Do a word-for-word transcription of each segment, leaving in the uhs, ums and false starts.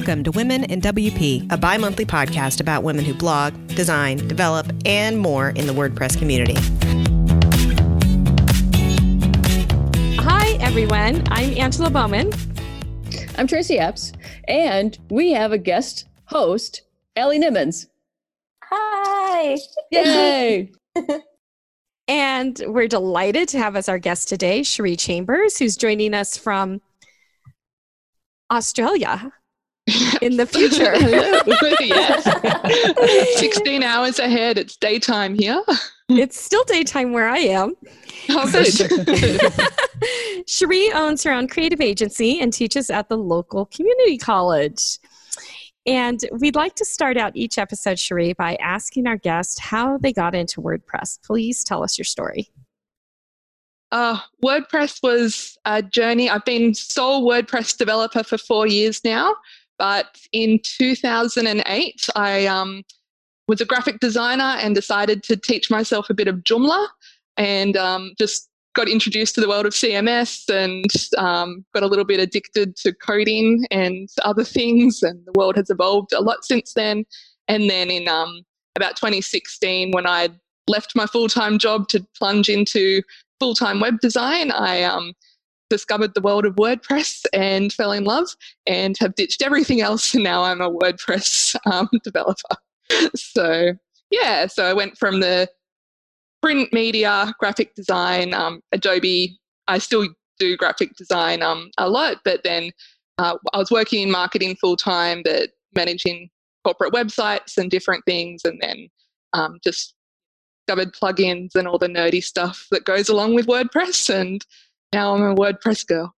Welcome to Women in W P, a bi-monthly podcast about women who blog, design, develop, and more in the WordPress community. Hi, everyone. I'm Angela Bowman. I'm Tracy Epps, and we have a guest host, Allie Nimmons. Hi. Yay. And we're delighted to have as our guest today, Cherie Chambers, who's joining us from Australia in the future. Yes. sixteen hours ahead. It's daytime here. It's still daytime where I am. Oh, good. Cherie owns her own creative agency and teaches at the local community college. And we'd like to start out each episode, Cherie, by asking our guest how they got into WordPress. Please tell us your story. Uh, WordPress was a journey. I've been sole WordPress developer for four years now, but in two thousand eight, I um, was a graphic designer and decided to teach myself a bit of Joomla, and um, just got introduced to the world of C M S and um, got a little bit addicted to coding and other things, and the world has evolved a lot since then. And then in um, about twenty sixteen, when I left my full-time job to plunge into full-time web design, I um, discovered the world of WordPress and fell in love and have ditched everything else, and now I'm a WordPress um, developer. So yeah, so I went from the print media, graphic design, um, Adobe. I still do graphic design um, a lot, but then uh, I was working in marketing full-time, but managing corporate websites and different things, and then um, just discovered plugins and all the nerdy stuff that goes along with WordPress, and now I'm a WordPress girl.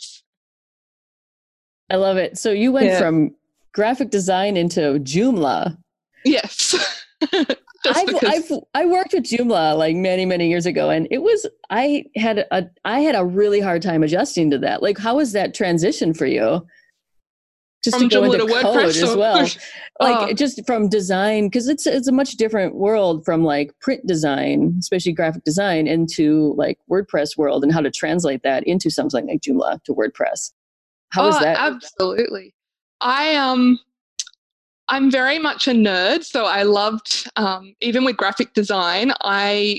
I love it. So you went Yeah. from graphic design into Joomla. Yes. Just I've, because- I've I worked with Joomla like many many years ago, and it was I had a I had a really hard time adjusting to that. Like, how was that transition for you? Just From to go Joomla into to code WordPress as or- well, like Oh. just from design, because it's it's a much different world from like print design, especially graphic design, into like WordPress world, and how to translate that into something like Joomla to WordPress. How was oh, that? Absolutely. I um I'm very much a nerd, so I loved um, even with graphic design, I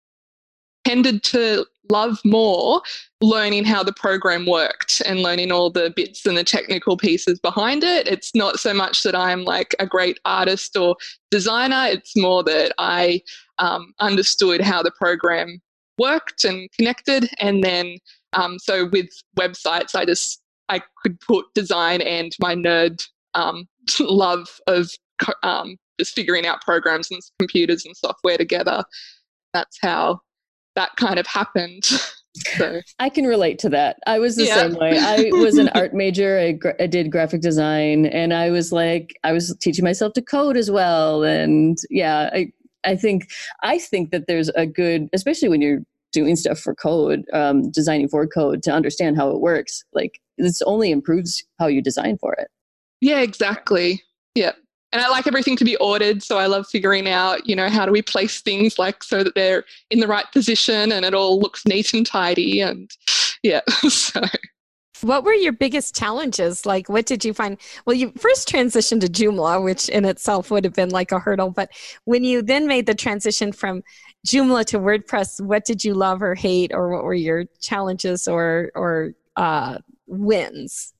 tended to love more learning how the program worked and learning all the bits and the technical pieces behind it. It's not so much that I'm like a great artist or designer, it's more that I um, understood how the program worked and connected. And then um, so with websites, I just I could put design and my nerd um, love of um, just figuring out programs and computers and software together. That's how that kind of happened. So I can relate to that. I was the Yeah. same way. I was an art major. I, gra- I did graphic design, and I was like, I was teaching myself to code as well. And yeah, I, I think, I think that there's a good, especially when you're doing stuff for code, um, designing for code, to understand how it works. Like, this only improves how you design for it. yeah, exactly. Yeah. And I like everything to be ordered. So I love figuring out, you know, how do we place things like so that they're in the right position and it all looks neat and tidy. And yeah, so. What were your biggest challenges? Like, what did you find? Well, you first transitioned to Joomla, which in itself would have been like a hurdle. But when you then made the transition from Joomla to WordPress, what did you love or hate, or what were your challenges or or uh, wins?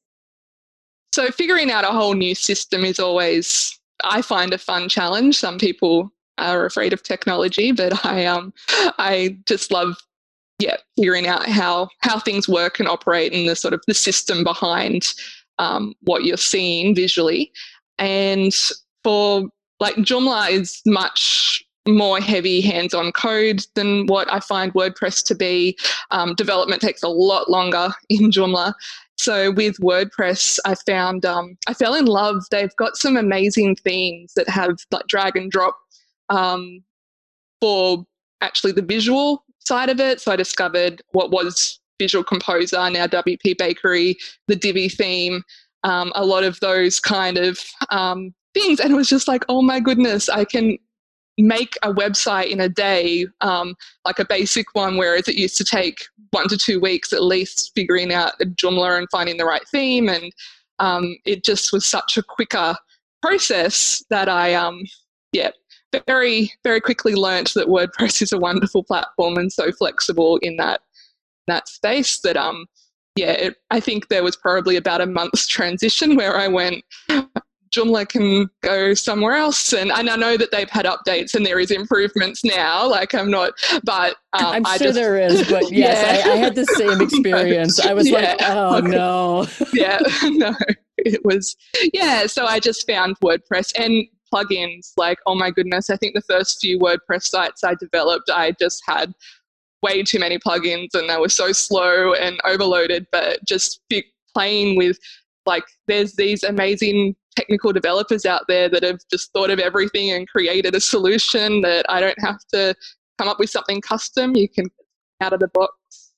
So figuring out a whole new system is always, I find, a fun challenge. Some people are afraid of technology, but I um I just love yeah figuring out how how things work and operate, and the sort of the system behind um, what you're seeing visually. And for like Joomla is much more heavy hands-on code than what I find WordPress to be. Um, development takes a lot longer in Joomla. So with WordPress, I found um, I fell in love. They've got some amazing themes that have like drag and drop um, for actually the visual side of it. So I discovered what was Visual Composer, now W P Bakery, the Divi theme, um, a lot of those kind of um, things. And it was just like, oh my goodness, I can make a website in a day, um, like a basic one, whereas it used to take one to two weeks at least figuring out a Joomla and finding the right theme. And um, it just was such a quicker process that I, um, yeah, very, very quickly learnt that WordPress is a wonderful platform and so flexible in that that space that, um, yeah, it, I think there was probably about a month's transition where I went, Joomla can go somewhere else. And, and I know that they've had updates and there is improvements now. Like I'm not, but um, I'm I sure just, there is, but yes, yeah. I, I had the same experience. I was Yeah. like, oh no. Yeah, no, it was, yeah. So I just found WordPress and plugins. Like, oh my goodness, I think the first few WordPress sites I developed, I just had way too many plugins and they were so slow and overloaded, but just be playing with, like, there's these amazing technical developers out there that have just thought of everything and created a solution that I don't have to come up with something custom. You can out of the box,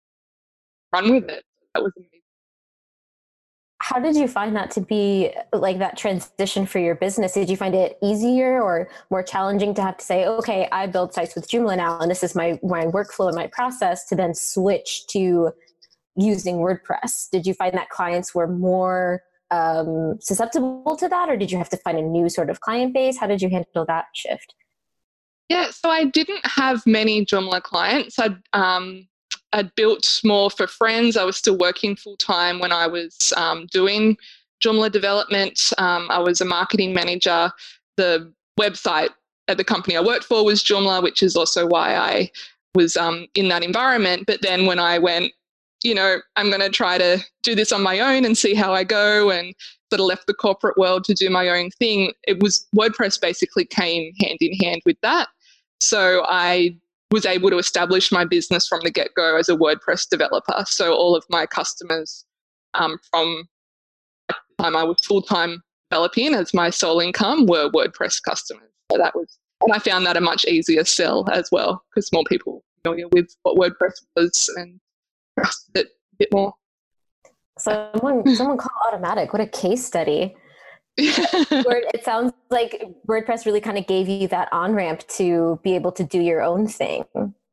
run with it. That was amazing. How did you find that to be, like, that transition for your business? Did you find it easier or more challenging to have to say, okay, I build sites with Joomla now, and this is my, my workflow and my process, to then switch to using WordPress? Did you find that clients were more um, susceptible to that, or did you have to find a new sort of client base? How did you handle that shift? Yeah, so I didn't have many Joomla clients. I'd, um, I'd built more for friends. I was still working full-time when I was um, doing Joomla development. Um, I was a marketing manager. The website at the company I worked for was Joomla, which is also why I was um, in that environment. But then when I went, you know, I'm going to try to do this on my own and see how I go, and sort of left the corporate world to do my own thing, it was WordPress basically came hand in hand with that. So I was able to establish my business from the get-go as a WordPress developer. So all of my customers um, from the time I was full-time developing as my sole income were WordPress customers. So that was, and I found that a much easier sell as well, because more people were familiar with what WordPress was and trusted it a bit more. Someone, someone call Automattic. What a case study. Word, it sounds like WordPress really kind of gave you that on-ramp to be able to do your own thing.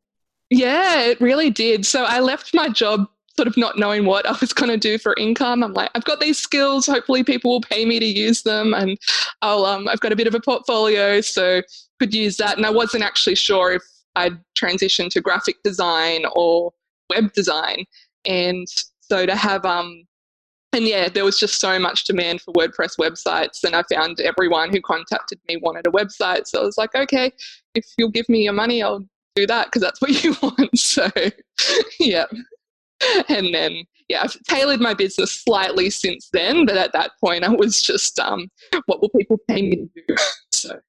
Yeah, it really did. So I left my job sort of not knowing what I was going to do for income. I'm like, I've got these skills. Hopefully people will pay me to use them, and I'll, um, I've got a bit of a portfolio, so could use that. And I wasn't actually sure if I'd transition to graphic design or web design. And so to have... um. And yeah, there was just so much demand for WordPress websites, and I found everyone who contacted me wanted a website. So I was like, okay, if you'll give me your money, I'll do that, because that's what you want. So yeah. And then, yeah, I've tailored my business slightly since then, but at that point I was just, um, what will people pay me to do? So.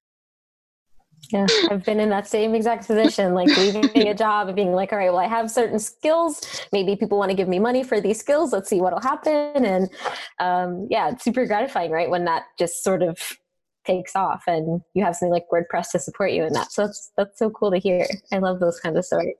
Yeah, I've been in that same exact position, like leaving a job and being like, all right, well, I have certain skills. Maybe people want to give me money for these skills. Let's see what'll happen. And um, yeah, it's super gratifying, right? When that just sort of takes off and you have something like WordPress to support you in that. So that's, that's so cool to hear. I love those kinds of stories.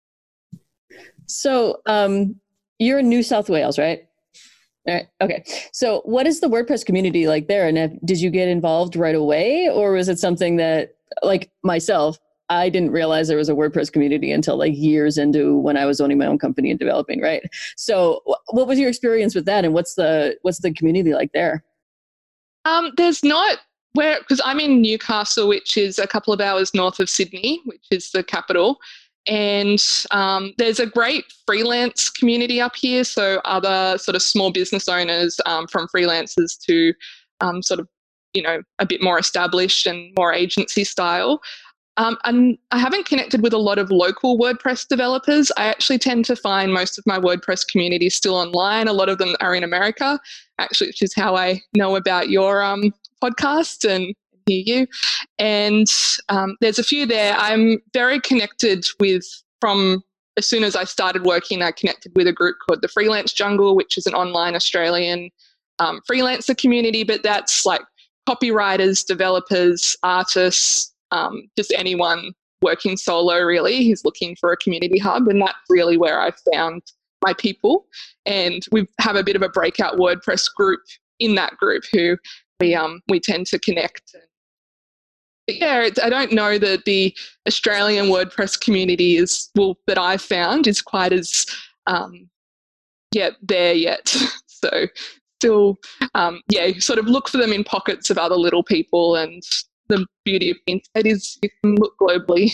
So um, you're in New South Wales, right? All right. Okay. So what is the WordPress community like there? And if, did you get involved right away, or was it something that, like myself, I didn't realize there was a WordPress community until like years into when I was owning my own company and developing, right? So what was your experience with that, and what's the what's the community like there? Um, there's not, where, because I'm in Newcastle, which is a couple of hours north of Sydney, which is the capital. And um, there's a great freelance community up here. So other sort of small business owners, um, from freelancers to um, sort of, you know, a bit more established and more agency style. Um, and I haven't connected with a lot of local WordPress developers. I actually tend to find most of my WordPress community still online. A lot of them are in America, actually, which is how I know about your um, podcast and hear you. And um, there's a few there. I'm very connected with, from as soon as I started working, I connected with a group called the Freelance Jungle, which is an online Australian um, freelancer community, but that's like copywriters, developers, artists, um, just anyone working solo really who's looking for a community hub. And that's really where I found my people. And we have a bit of a breakout WordPress group in that group who we um we tend to connect. But yeah, it's, I don't know that the Australian WordPress community is, well, that I've found is quite as um yeah there yet. So still, um, yeah, you sort of look for them in pockets of other little people, and the beauty of the internet is you can look globally.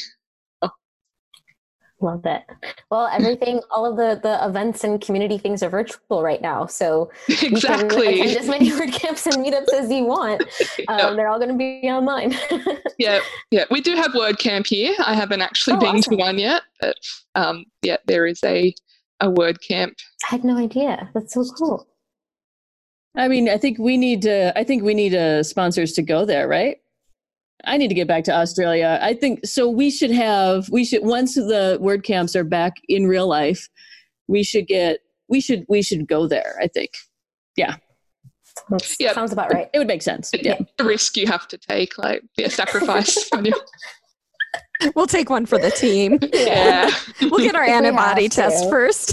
Love it. Well, everything, all of the, the events and community things are virtual right now. So exactly. you can attend as many WordCamps and meetups as you want. Um, yep. They're all going to be online. yeah, yeah. We do have WordCamp here. I haven't actually oh, been awesome. to one yet, but um, yeah, there is a, a WordCamp. I had no idea. That's so cool. I mean, I think we need to, I think we need uh, sponsors to go there, right? I need to get back to Australia. I think so. We should have, we should, once the WordCamps are back in real life, we should get, we should, we should go there. I think. Yeah. Yeah. Sounds about right. It would make sense. Yeah. The risk you have to take, like, yeah, sacrifice. We'll take one for the team. Yeah. We'll get our antibody test to. first.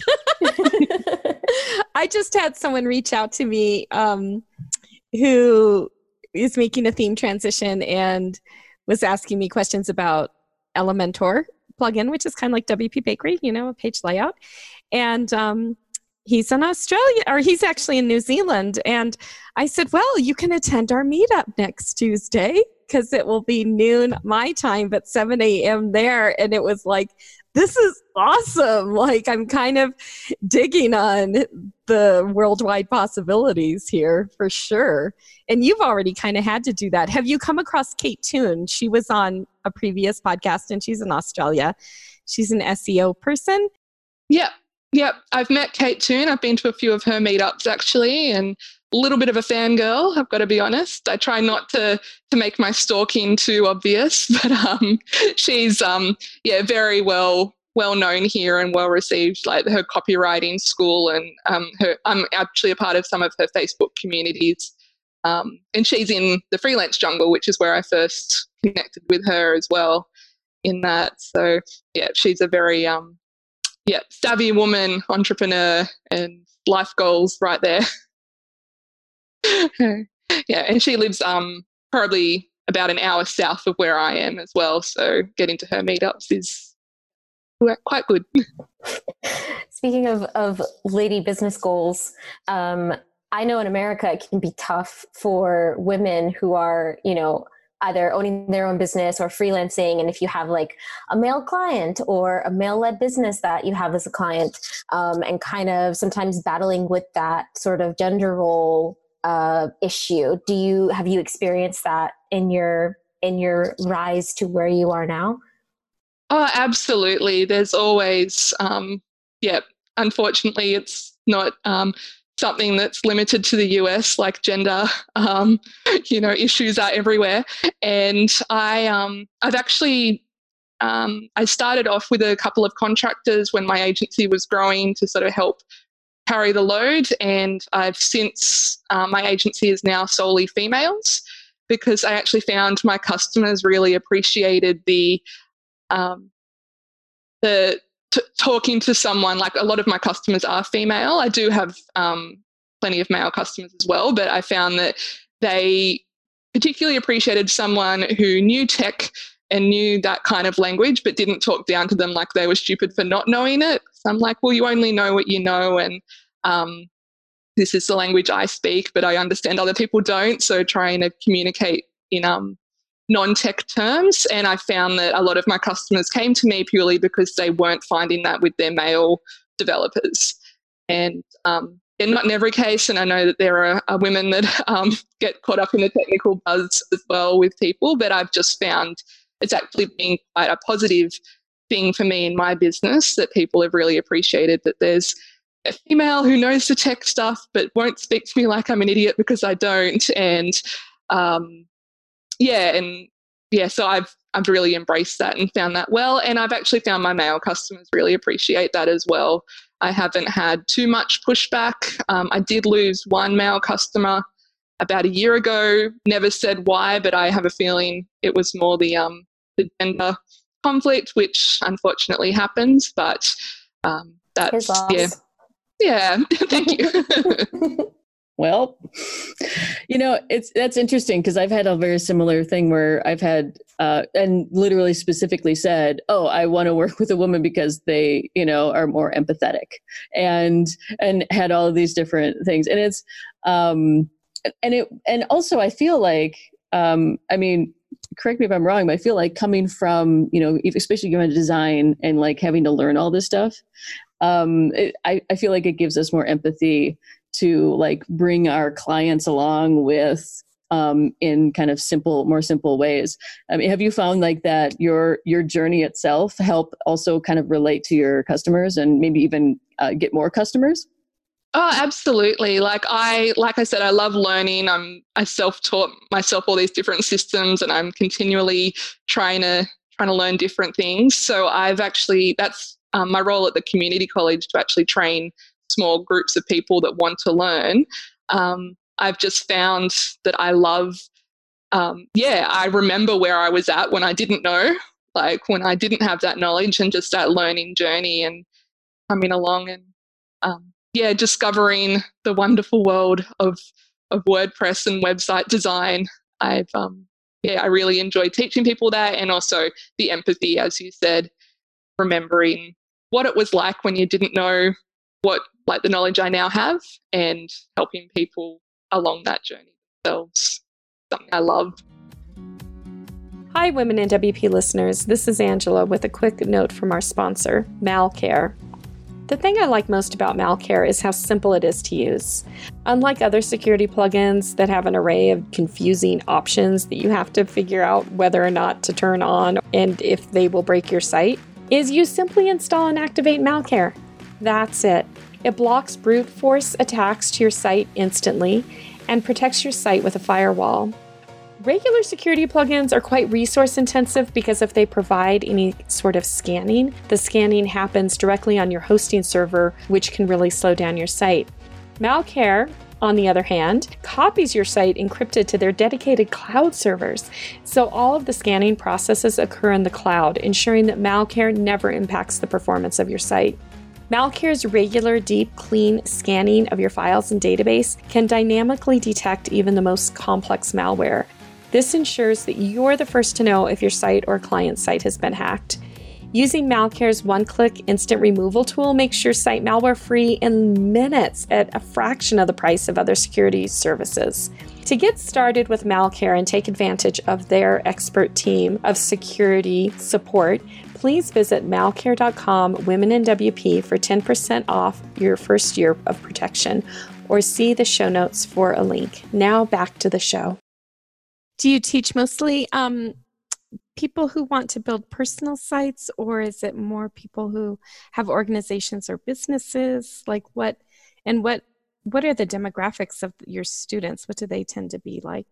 I just had someone reach out to me um, who is making a theme transition and was asking me questions about Elementor plugin, which is kind of like W P Bakery, you know, a page layout. And um, he's in Australia, or he's actually in New Zealand. And I said, well, you can attend our meetup next Tuesday because it will be noon my time, but seven a.m. there. And it was like, this is awesome. Like, I'm kind of digging on the worldwide possibilities here for sure. And you've already kind of had to do that. Have you come across Kate Toon? She was on a previous podcast and she's in Australia. She's an S E O person. Yeah. Yeah. I've met Kate Toon. I've been to a few of her meetups actually, and a little bit of a fangirl, I've got to be honest. I try not to to make my stalking too obvious, but um, she's um, yeah, very well well known here and well received. Like her copywriting school, and um, her I'm actually a part of some of her Facebook communities, um, and she's in the Freelance Jungle, which is where I first connected with her as well. In that, so yeah, she's a very um, yeah savvy woman, entrepreneur, and life goals right there. Yeah, and she lives um probably about an hour south of where I am as well, so getting to her meetups is quite good. Speaking of, of lady business goals, um, I know in America it can be tough for women who are, you know, either owning their own business or freelancing. And if you have like a male client or a male-led business that you have as a client, um, and kind of sometimes battling with that sort of gender role uh, issue. Do you, have you experienced that in your, in your rise to where you are now? Oh, absolutely. There's always, um, yeah, unfortunately it's not, um, something that's limited to the U S, like gender, um, you know, issues are everywhere. And I, um, I've actually, um, I started off with a couple of contractors when my agency was growing to sort of help carry the load. And I've since, um, my agency is now solely females, because I actually found my customers really appreciated the, um, the, T- talking to someone. Like a lot of my customers are female. I do have um, plenty of male customers as well, but I found that they particularly appreciated someone who knew tech and knew that kind of language, but didn't talk down to them like they were stupid for not knowing it. So I'm like, well, you only know what you know, and um, this is the language I speak, but I understand other people don't. So trying to communicate in um, non-tech terms. And I found that a lot of my customers came to me purely because they weren't finding that with their male developers. And, um, and not in every case, and I know that there are, are women that um, get caught up in the technical buzz as well with people, but I've just found it's actually been quite a positive thing for me in my business, that people have really appreciated that there's a female who knows the tech stuff but won't speak to me like I'm an idiot because I don't. And um, yeah, and yeah, so I've I've really embraced that and found that well. And I've actually found my male customers really appreciate that as well. I haven't had too much pushback. Um, I did lose one male customer about a year ago. Never said why, but I have a feeling it was more the um the gender conflict, which unfortunately happens. But um, that's yeah, yeah. Thank you. Well, you know, it's that's interesting because I've had a very similar thing where I've had uh, and literally specifically said, "Oh, I want to work with a woman because they, you know, are more empathetic," and and had all of these different things. And it's Um, and it, and also I feel like, um, I mean, correct me if I'm wrong, but I feel like coming from, you know, especially given design and like having to learn all this stuff, um, it, I, I feel like it gives us more empathy to like bring our clients along with, um, in kind of simple, more simple ways. I mean, have you found like that your, your journey itself help also kind of relate to your customers and maybe even uh, get more customers? Oh, absolutely. Like I, like I said, I love learning. I'm, I self-taught myself all these different systems, and I'm continually trying to, trying to learn different things. So I've actually, that's um, my role at the community college, to actually train small groups of people that want to learn. Um, I've just found that I love, um, yeah, I remember where I was at when I didn't know, like when I didn't have that knowledge, and just that learning journey and coming along and, um, yeah, discovering the wonderful world of of WordPress and website design. I've um, yeah, I really enjoy teaching people that, and also the empathy, as you said, remembering what it was like when you didn't know what, like the knowledge I now have, and helping people along that journey themselves. Something I love. Hi, Women in W P listeners. This is Angela with a quick note from our sponsor, Malcare. The thing I like most about Malcare is how simple it is to use. Unlike other security plugins that have an array of confusing options that you have to figure out whether or not to turn on and if they will break your site, is you simply install and activate Malcare. That's it. It blocks brute force attacks to your site instantly and protects your site with a firewall. Regular security plugins are quite resource intensive because if they provide any sort of scanning, the scanning happens directly on your hosting server, which can really slow down your site. Malcare, on the other hand, copies your site encrypted to their dedicated cloud servers. So all of the scanning processes occur in the cloud, ensuring that Malcare never impacts the performance of your site. Malcare's regular, deep, clean scanning of your files and database can dynamically detect even the most complex malware. This ensures that you're the first to know if your site or client site has been hacked. Using Malcare's one-click instant removal tool makes your site malware-free in minutes at a fraction of the price of other security services. To get started with Malcare and take advantage of their expert team of security support, please visit malcare dot com Women in W P for ten percent off your first year of protection, or see the show notes for a link. Now back to the show. Do you teach mostly um, people who want to build personal sites, or is it more people who have organizations or businesses? Like what, and what, what are the demographics of your students? What do they tend to be like?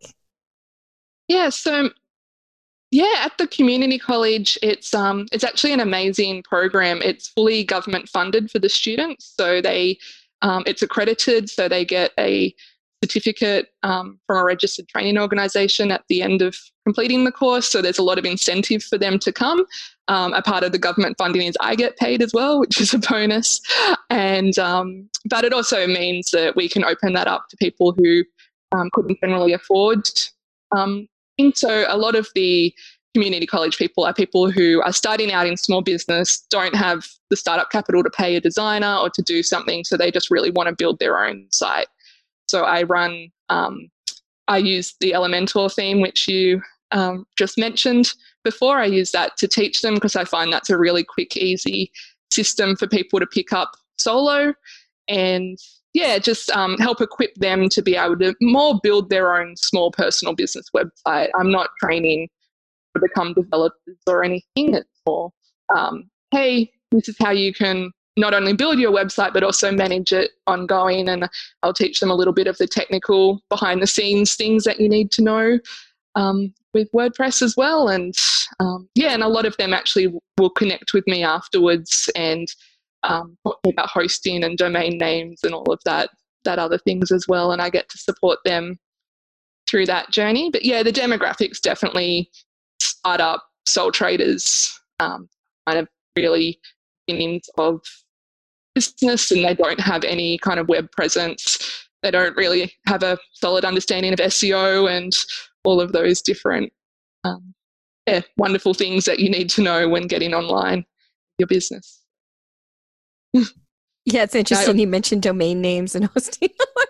Yeah, so yeah, at the community college, it's um, it's actually an amazing program. It's fully government funded for the students, so they, um, it's accredited, so they get a certificate um, from a registered training organisation at the end of completing the course. So there's a lot of incentive for them to come. Um, a part of the government funding is I get paid as well, which is a bonus. And um, but it also means that we can open that up to people who um, couldn't generally afford. Um, and so a lot of the community college people are people who are starting out in small business, don't have the startup capital to pay a designer or to do something, so they just really want to build their own site. So I run, um, I use the Elementor theme, which you um, just mentioned before. I use that to teach them because I find that's a really quick, easy system for people to pick up solo and, yeah, just um, help equip them to be able to more build their own small personal business website. I'm not training to become developers or anything. It's more, um, hey, this is how you can not only build your website, but also manage it ongoing. And I'll teach them a little bit of the technical behind the scenes things that you need to know um, with WordPress as well. And um, yeah, and a lot of them actually will connect with me afterwards and um, talk about hosting and domain names and all of that, that other things as well. And I get to support them through that journey. But yeah, the demographics definitely startup, sole traders, um, kind of really beginnings of business, and they don't have any kind of web presence. They don't really have a solid understanding of S E O and all of those different um, yeah, wonderful things that you need to know when getting online your business. Yeah, it's interesting. You mentioned domain names and hosting.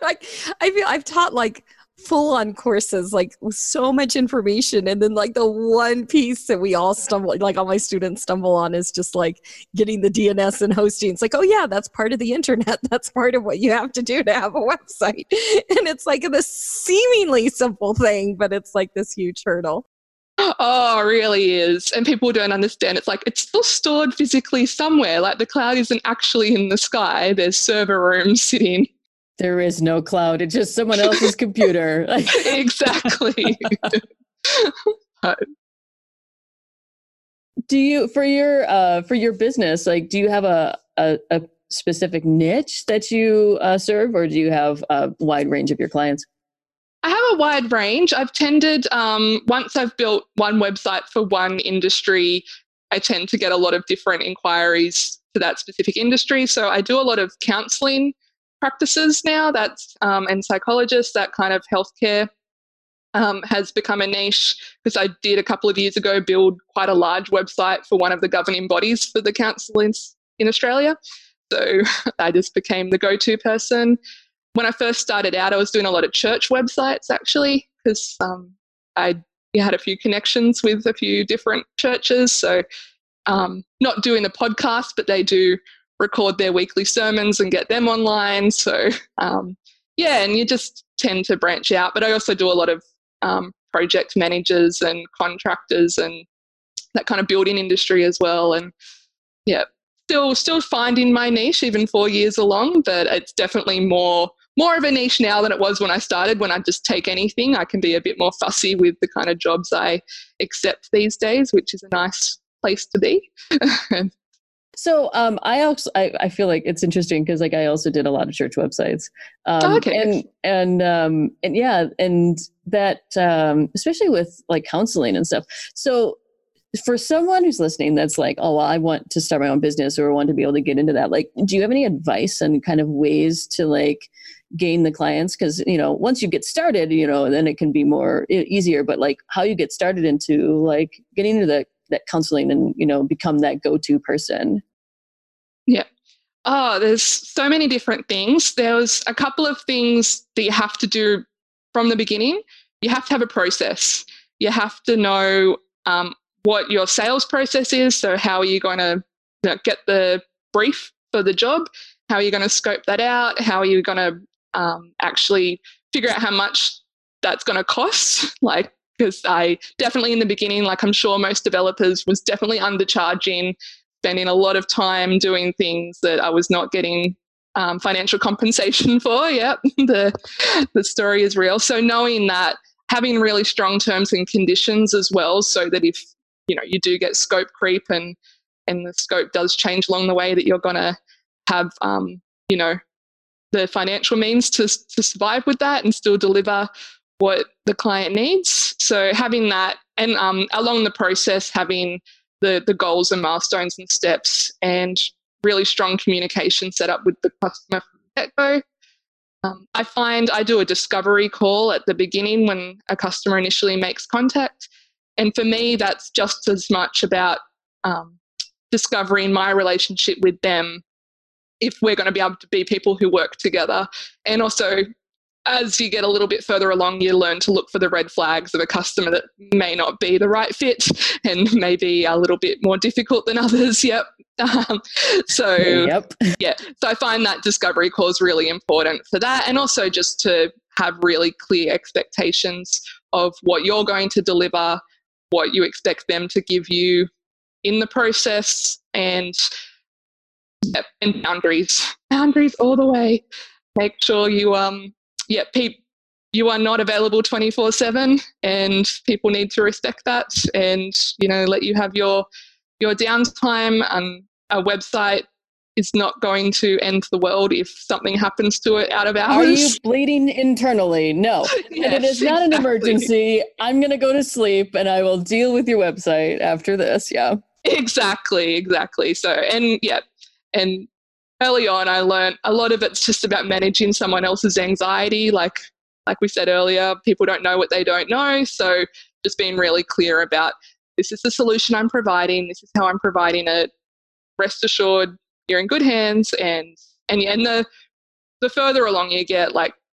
like I feel I've taught like full on courses, like with so much information. And then like the one piece that we all stumble, like all my students stumble on is just like getting the D N S and hosting. It's like, oh yeah, that's part of the internet. That's part of what you have to do to have a website. And it's like this seemingly simple thing, but it's like this huge hurdle. Oh, it really is. And people don't understand. It's like it's still stored physically somewhere. Like the cloud isn't actually in the sky. There's server rooms sitting. There is no cloud. It's just someone else's computer. Exactly. Do you, for your uh, for your business, like, do you have a a, a specific niche that you uh, serve, or do you have a wide range of your clients? I have a wide range. I've tended, um, once I've built one website for one industry, I tend to get a lot of different inquiries to that specific industry. So I do a lot of counseling practices now, that's um, and psychologists, that kind of healthcare um, has become a niche, because I did a couple of years ago build quite a large website for one of the governing bodies for the counsellors in Australia. So I just became the go-to person. When I first started out, I was doing a lot of church websites actually, because um, I had a few connections with a few different churches. So um, not doing the podcast, but they do record their weekly sermons and get them online. So um, yeah, and you just tend to branch out. But I also do a lot of um, project managers and contractors and that kind of building industry as well. And yeah, still still finding my niche even four years along, but it's definitely more more of a niche now than it was when I started. When I just take anything, I can be a bit more fussy with the kind of jobs I accept these days, which is a nice place to be. So um, I also I, I feel like it's interesting because like I also did a lot of church websites, um, oh, okay. and and um, and yeah, and that um, especially with like counseling and stuff. So for someone who's listening, that's like, oh, well, I want to start my own business or want to be able to get into that. Like, do you have any advice on kind of ways to like gain the clients? Because you know, once you get started, you know, then it can be more easier. But like, how you get started into like getting into the that counseling and, you know, become that go-to person? Yeah. Oh, there's so many different things. There's a couple of things that you have to do from the beginning. You have to have a process. You have to know um, what your sales process is. So how are you going to you know, get the brief for the job? How are you going to scope that out? How are you going to um, actually figure out how much that's going to cost? Like, because I definitely in the beginning, like I'm sure most developers, was definitely undercharging, spending a lot of time doing things that I was not getting um, financial compensation for. Yep, the, the story is real. So knowing that, having really strong terms and conditions as well, so that if you know you do get scope creep and and the scope does change along the way, that you're going to have um, you know the financial means to to survive with that and still deliver what the client needs. So having that, and um, along the process, having the the goals and milestones and steps, and really strong communication set up with the customer from the get-go. Um, I find I do a discovery call at the beginning when a customer initially makes contact. And for me, that's just as much about um, discovering my relationship with them, if we're going to be able to be people who work together. And also, as you get a little bit further along, you learn to look for the red flags of a customer that may not be the right fit and may be a little bit more difficult than others. Yep. Um, so, yep. yeah. So I find that discovery call is really important for that. And also just to have really clear expectations of what you're going to deliver, what you expect them to give you in the process, and, yep, and boundaries. Boundaries all the way. Make sure you... um. Yeah, pe- you are not available twenty-four seven, and people need to respect that, and you know let you have your your downtime. And a website is not going to end the world if something happens to it out of hours. Are you bleeding internally? No. Yes, and it is not exactly. an emergency. I'm going to go to sleep and I will deal with your website after this. Yeah. Exactly, exactly. So, and yeah, and early on, I learned a lot of it's just about managing someone else's anxiety. Like, like we said earlier, people don't know what they don't know. So just being really clear about, this is the solution I'm providing. This is how I'm providing it. Rest assured, you're in good hands. And, and, and the, the further along you get, like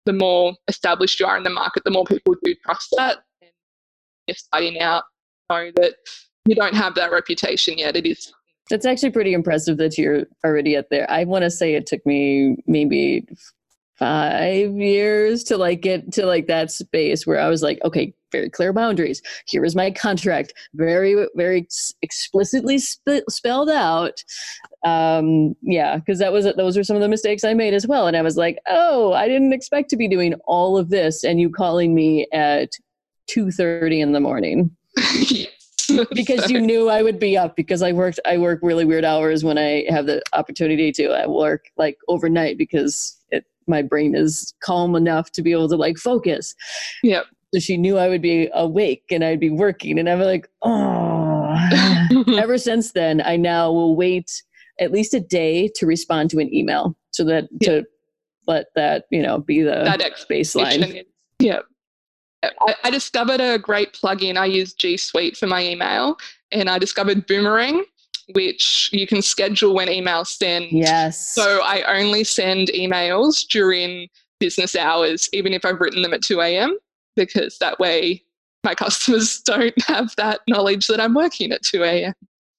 the more established you are in the market, the more people do trust that. And you're starting out, know that you don't have that reputation yet. It is. It's actually pretty impressive that you're already at there. I want to say it took me maybe five years to like get to like that space where I was like, okay, very clear boundaries. Here is my contract, very, very explicitly sp- spelled out. Um, yeah, because that was those were some of the mistakes I made as well. And I was like, oh, I didn't expect to be doing all of this, and you calling me at two thirty in the morning. Because So- you knew I would be up because I worked I work really weird hours when I have the opportunity to. I work like overnight because it, my brain is calm enough to be able to like focus. Yep. So she knew I would be awake and I'd be working, and I'm like, oh. Ever since then, I now will wait at least a day to respond to an email so that Yeah. to let that, you know, be the that baseline. expectation is- Yeah. I, I discovered a great plugin. I use G Suite for my email, and I discovered Boomerang, which you can schedule when emails send. Yes. So I only send emails during business hours, even if I've written them at two a.m., because that way my customers don't have that knowledge that I'm working at two a.m.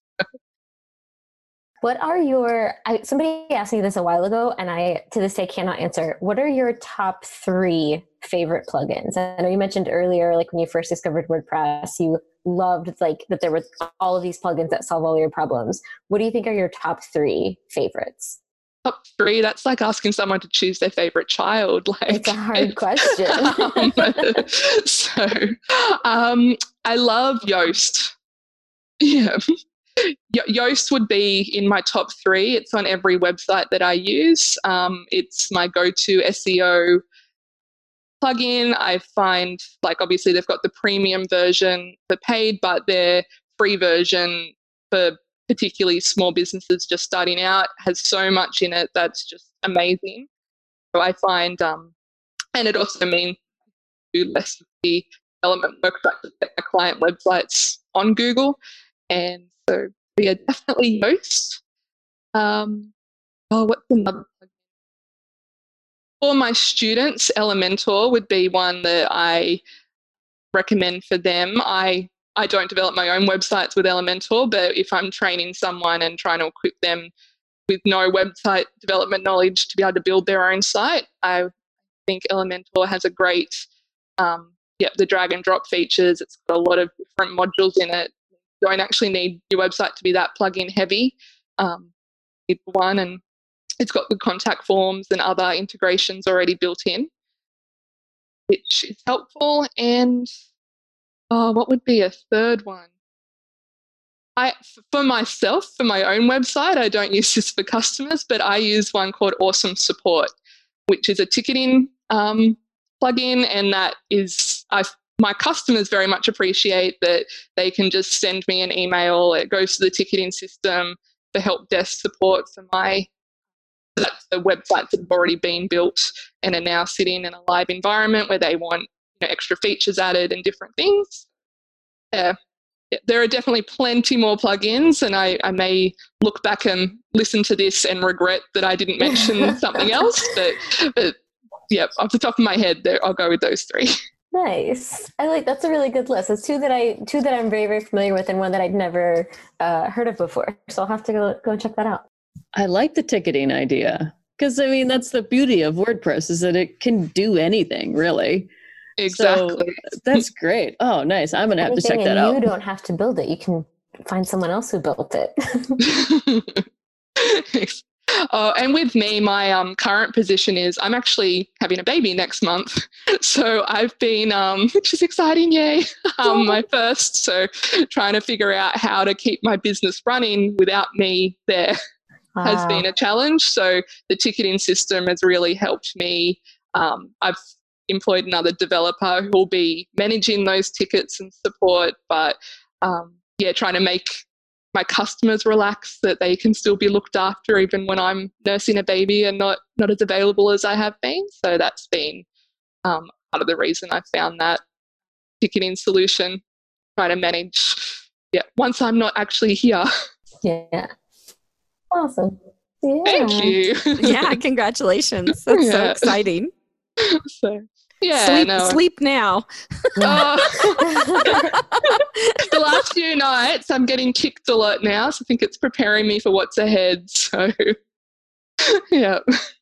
What are your, I, somebody asked me this a while ago, and I, to this day, cannot answer. What are your top three favorite plugins? I know you mentioned earlier, like when you first discovered WordPress, you loved like that there were all of these plugins that solve all your problems. What do you think are your top three favorites? Top three, that's like asking someone to choose their favorite child. Like, It's a hard question. um, so um, I love Yoast. Yeah. Yoast would be in my top three. It's on every website that I use. Um, it's my go-to S E O plugin. I find, like, obviously they've got the premium version, the paid, but their free version for particularly small businesses just starting out has so much in it that's just amazing. So I find, um, and it also means do less of the development work to set my client websites on Google. And so yeah, definitely Yoast. Um, oh, what's another plugin? For my students, Elementor would be one that I recommend for them. I I don't develop my own websites with Elementor, but if I'm training someone and trying to equip them with no website development knowledge to be able to build their own site, I think Elementor has a great, um, yeah, the drag and drop features. It's got a lot of different modules in it. You don't actually need your website to be that plugin heavy. Um, it's one, and it's got the contact forms and other integrations already built in, which is helpful. And oh, what would be a third one? I, for myself, for my own website, I don't use this for customers, but I use one called Awesome Support, which is a ticketing um, plugin, and that is, I, my customers very much appreciate that they can just send me an email. It goes to the ticketing system, the help desk support for my that's the websites that have already been built and are now sitting in a live environment where they want, you know, extra features added and different things. Yeah. Yeah, there are definitely plenty more plugins, and I, I may look back and listen to this and regret that I didn't mention something else. But, but yeah, off the top of my head, there I'll go with those three. Nice. I like that's a really good list. It's two that I two that I'm very very familiar with, and one that I'd never uh, heard of before. So I'll have to go go and check that out. I like the ticketing idea because, I mean, that's the beauty of WordPress is that it can do anything, really. Exactly. So that's great. Oh, nice. I'm going to have to check Anything, that and out. you don't have to build it. You can find someone else who built it. Oh, and with me, my um, current position is I'm actually having a baby next month. So I've been, um, which is exciting, yay, um, my first. So trying to figure out how to keep my business running without me there Wow. has been a challenge. So the ticketing system has really helped me. Um, I've employed another developer who will be managing those tickets and support, but um, yeah, trying to make my customers relax that they can still be looked after even when I'm nursing a baby and not not as available as I have been. So that's been um, part of the reason I found that ticketing solution, trying to manage, yeah, once I'm not actually here. Yeah. Awesome. Yeah. Thank you. Yeah, congratulations. That's so Yeah. exciting. So yeah, sleep, no. sleep now. Oh. The last few nights, I'm getting kicked a lot now, so I think it's preparing me for what's ahead. So yeah.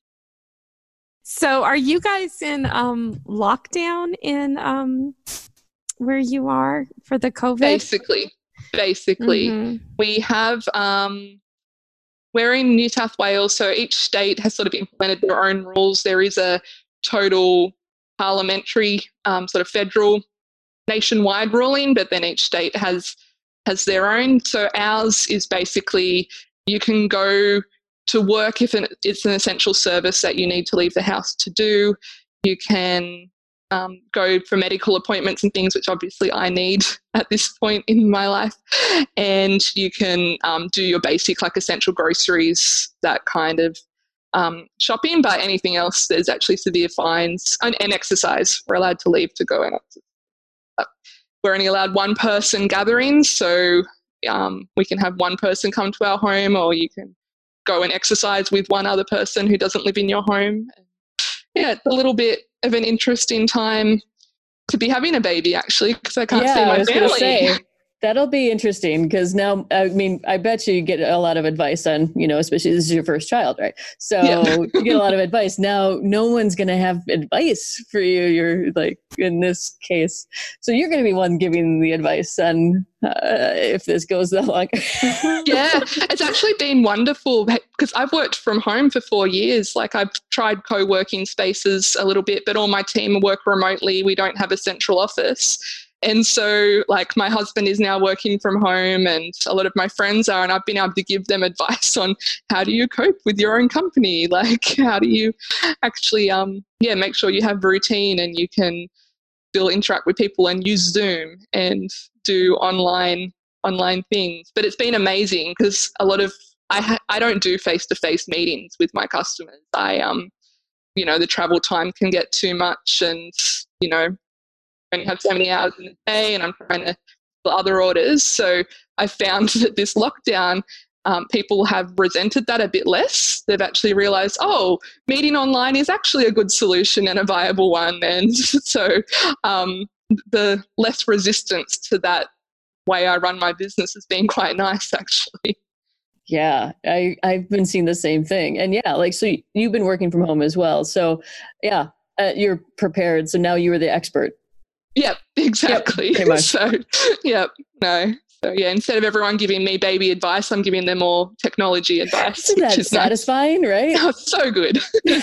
So are you guys in um, lockdown in um, where you are for the COVID? Basically, basically, mm-hmm. we have. Um, we're in New South Wales, so each state has sort of implemented their own rules. There is a total parliamentary um, sort of federal nationwide ruling, but then each state has has their own. So ours is basically you can go to work if it's an essential service that you need to leave the house to do. You can um, go for medical appointments and things, which obviously I need at this point in my life. And you can um, do your basic like essential groceries, that kind of um, shopping. But anything else, there's actually severe fines. And, and exercise, we're allowed to leave to go and exercise. We're only allowed one person gatherings, so um, we can have one person come to our home, or you can go and exercise with one other person who doesn't live in your home. Yeah, it's a little bit of an interesting time to be having a baby, actually, because I can't yeah, see my I was family. Gonna say, that'll be interesting because now, I mean, I bet you get a lot of advice on, you know, especially this is your first child, right? So yeah. You get a lot of advice. Now, no one's going to have advice for you. You're like, in this case. So you're going to be one giving the advice on uh, if this goes that long. Yeah, it's actually been wonderful because I've worked from home for four years. Like I've tried co-working spaces a little bit, but all my team work remotely. We don't have a central office. And so like my husband is now working from home and a lot of my friends are, and I've been able to give them advice on how do you cope with your own company? Like how do you actually, um, yeah, make sure you have routine and you can still interact with people and use Zoom and do online online things. But it's been amazing because a lot of, I ha- I don't do face-to-face meetings with my customers. I, um, you know, the travel time can get too much and, you know, only have so many hours in the day and I'm trying to fill other orders. So I found that this lockdown, um, people have resented that a bit less. They've actually realised, oh, meeting online is actually a good solution and a viable one. And so um, the less resistance to that way I run my business has been quite nice, actually. Yeah, I, I've been seeing the same thing. And yeah, like, so you've been working from home as well. So yeah, uh, you're prepared. So now you were the expert. Yep, exactly. Yep, pretty much. So, yep, no. So, yeah, instead of everyone giving me baby advice, I'm giving them more technology advice. Isn't that is satisfying, nice. Right? Oh, so good.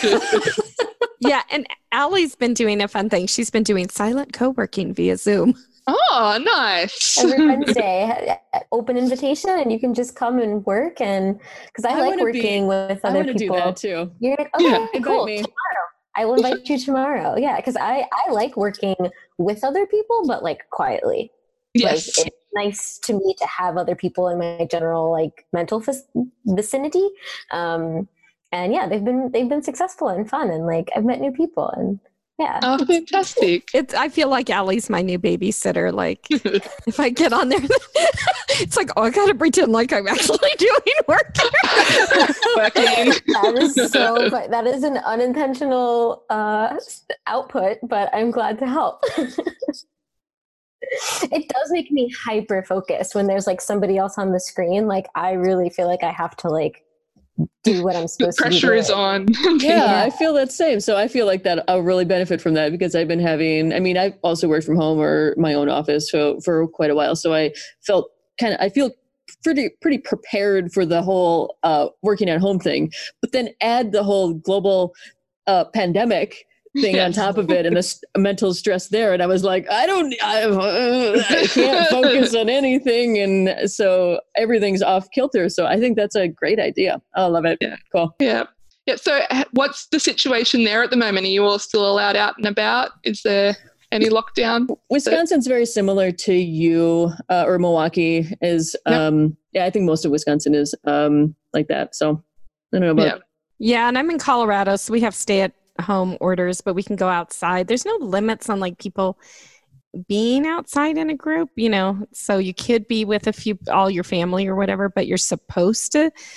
Yeah, and Allie's been doing a fun thing. She's been doing silent co-working via Zoom. Oh, nice. Every Wednesday, open invitation, and you can just come and work. And because I, I like working be, with other I people. I want to do that too. You're like, okay, yeah. cool. Me. Tomorrow. I will invite you tomorrow. Yeah, because I, I like working with other people, but like quietly. Yes. Like, it's nice to me to have other people in my general like mental vicinity. Um, and yeah, they've been they've been successful and fun, and like I've met new people, and yeah. Oh, fantastic. It's, I feel like Allie's my new babysitter. Like if I get on there, it's like, oh, I got to pretend like I'm actually doing work. Working. That is so, that is an unintentional uh, output, but I'm glad to help. It does make me hyper focused when there's like somebody else on the screen. Like I really feel like I have to like do what I'm supposed the to do. Pressure is on. Yeah, yeah, I feel that same. So I feel like that I'll really benefit from that because I've been having, I mean, I've also worked from home or my own office for, for quite a while. So I felt kind of, I feel pretty, pretty prepared for the whole uh, working at home thing, but then add the whole global uh, pandemic thing yes. on top of it and the st- mental stress there. And I was like, I don't, I, uh, I can't focus on anything. And so everything's off kilter. So I think that's a great idea. I love it. Yeah. Cool. Yeah. Yeah. So what's the situation there at the moment? Are you all still allowed out and about? Is there any lockdown? Wisconsin's very similar to you uh, or Milwaukee is. Um, yep. Yeah, I think most of Wisconsin is um, like that. So I don't know about. Yeah. Yeah. And I'm in Colorado, so we have stay at home orders, but we can go outside. There's no limits on like people being outside in a group, you know, so you could be with a few, all your family or whatever, but you're supposed to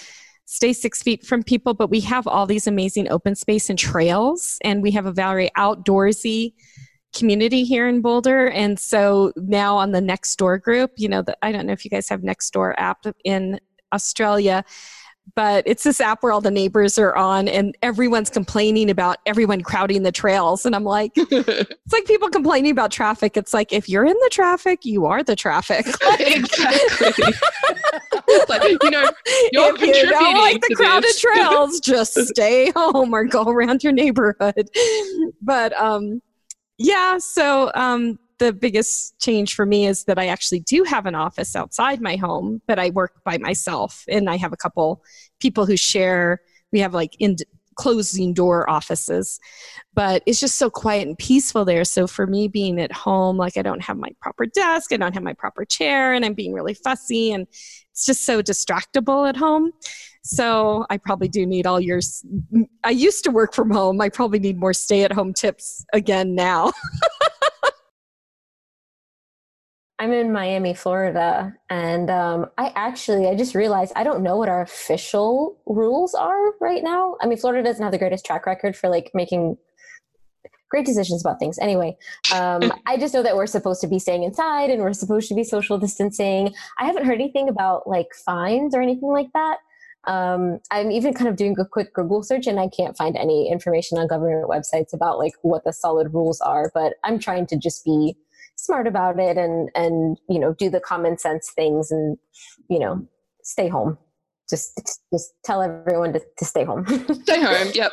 stay six feet from people, but we have all these amazing open space and trails, and we have a very outdoorsy community here in Boulder. And so now on the Nextdoor group, you know, the, I don't know if you guys have Nextdoor app in Australia, but it's this app where all the neighbors are on and everyone's complaining about everyone crowding the trails. And I'm like, it's like people complaining about traffic. It's like, if you're in the traffic, you are the traffic. Like, exactly. Like, you know, you're if you don't like the crowded this. trails, just stay home or go around your neighborhood. But um, yeah, so um, the biggest change for me is that I actually do have an office outside my home, but I work by myself, and I have a couple people who share. We have like in closing door offices, but it's just so quiet and peaceful there. So for me being at home, like I don't have my proper desk, I don't have my proper chair, and I'm being really fussy, and it's just so distractible at home. So I probably do need all your, I used to work from home. I probably need more stay-at-home tips again now. I'm in Miami, Florida, and um, I actually, I just realized I don't know what our official rules are right now. I mean, Florida doesn't have the greatest track record for like making great decisions about things. Anyway, um, I just know that we're supposed to be staying inside and we're supposed to be social distancing. I haven't heard anything about like fines or anything like that. Um, I'm even kind of doing a quick Google search and I can't find any information on government websites about like what the solid rules are, but I'm trying to just be smart about it and, and, you know, do the common sense things and, you know, stay home. Just, just tell everyone to, to stay home. Stay home. Yep.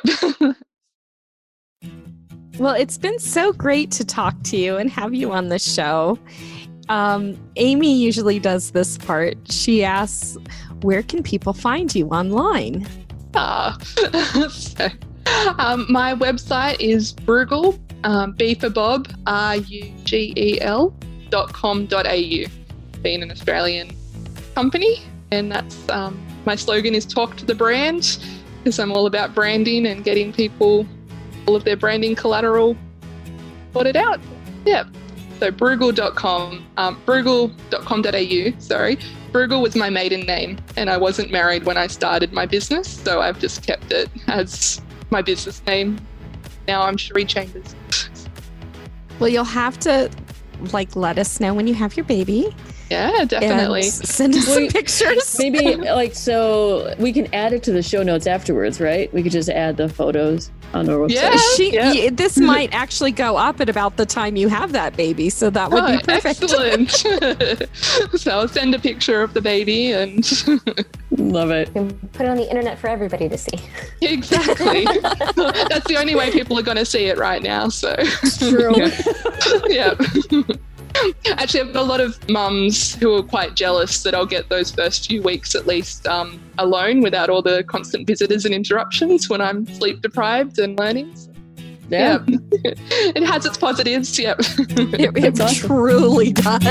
Well, it's been so great to talk to you and have you on the show. Um, Amy usually does this part. She asks, where can people find you online? Ah, so, um, my website is Bruegel, um, B for Bob, R U G E L dot com dot A U. Being an Australian company, and that's um, my slogan is talk to the brand, because I'm all about branding and getting people all of their branding collateral sorted out. Yeah. So Bruegel dot com, um, Bruegel dot com dot A U, sorry. Bruegel was my maiden name, and I wasn't married when I started my business, so I've just kept it as my business name. Now I'm Cherie Chambers. Well, you'll have to like let us know when you have your baby. Yeah, definitely. And send us some pictures. Maybe like, so we can add it to the show notes afterwards, right? We could just add the photos on our website. Yeah, she, yeah. y- this might actually go up at about the time you have that baby, so that would Oh, be perfect. excellent. So I'll send a picture of the baby and Love it. You can put it on the internet for everybody to see. exactly. That's the only way people are going to see it right now. So True. yeah. Actually, I've got a lot of mums who are quite jealous that I'll get those first few weeks at least um, alone without all the constant visitors and interruptions when I'm sleep deprived and learning. So, Yeah. yeah. It has its positives. Yep. It, it awesome. truly does.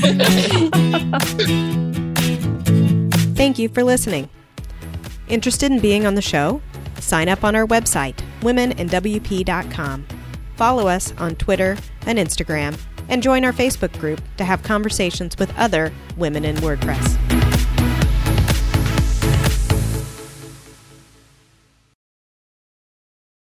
Thank you for listening. Interested in being on the show? Sign up on our website, women in W P dot com. Follow us on Twitter and Instagram, and join our Facebook group to have conversations with other women in WordPress.